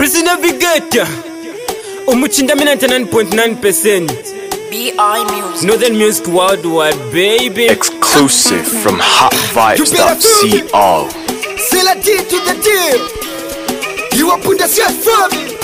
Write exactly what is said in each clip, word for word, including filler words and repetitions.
Prison Navigator. Umuchinda ninety-nine point nine percent. B I Music. Northern Music Worldwide, baby. Exclusive from hot vibes dot co. C'est la D to the D. You up on the shit from me.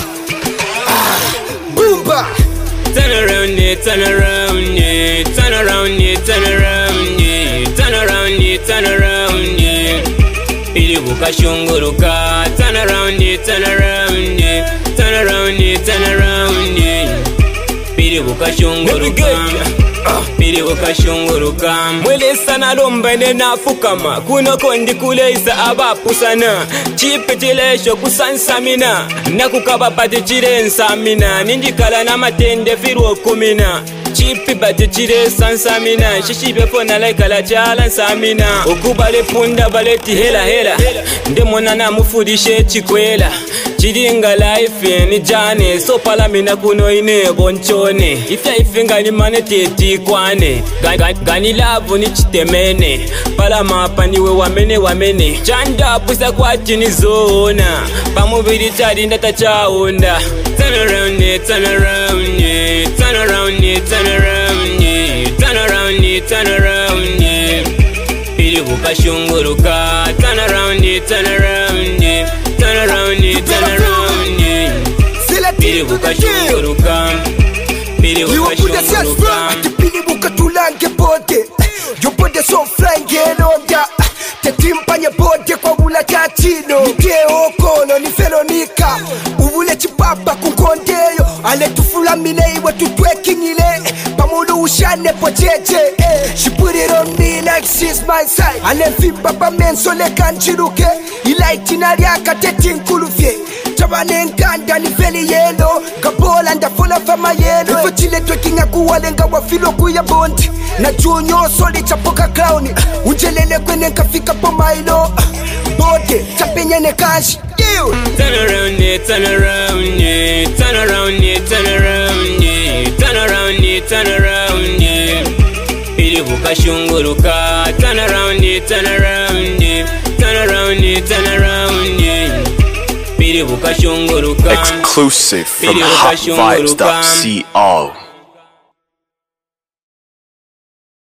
Boomba. Turn around it, turn around it, turn around it, turn around it, turn around it, turn around it. Ilibuka shunguruka. Turn around it, turn around it, turn around it, turn around it. Ilibuka shunguruka. Ilibuka shunguruka. Mwele sana lomba nena fukama. Kuno kondi kuleisa abapu sana. Chipetilesho kusansamina. Nakukaba pati chire nsamina. Ninjikala na matende firu kumina. Chipi bati chire sansamina. Shishibe fona like la chala nsamina. Okubale punda baleti hela hela. Ndemona na mufudishe chikwela. Chiringa life ni jane. So palamina kuno ine bonchone. Ifya ifinga ni manete tikwane. Gani lavu ni chitemene. Palama paniwe wamene wamene. Chanda pusa kwa chini zona. Pamubiri chadi ndata chaunda. Turn around it, turn around it, turn around it, turn around it, turn around it, turn around it. Ilibuka shunguruka. Turn around it, turn around it, turn around it, turn around it. Ilibuka shunguruka. Ilibuka shunguruka. Ilibuka tulange bode. Yo bode so flying gelonda. Tetimpanye bode kwa ula chachino. Nike okono ni Veronica. Uwule chipapa kunkondeyo. Ale tufula mine iwe tutwekingile. Pamulu ushane pocheche. She put it on me like she's my side. Ale fimba pa menso le kanchiruke. Ilaiti nariaka tetinkulufye. Chabane nkanda ni veli yelo. Gabola ndafula fama yelo. Ifo chile twekinga kuwalenga wafilo kuya bondi. Na junyo soli chapoka clowni. Unjelele kwene nkafika po mailo. Bode chapenye ne kashi. Turn around it, turn around it, turn around it, turn around it, turn around it, turn around it. Ilibuka shunguruka. Turn around it, turn around it, turn around it, turn around it. Ilibuka shunguruka. Exclusive from hot vibes dot co.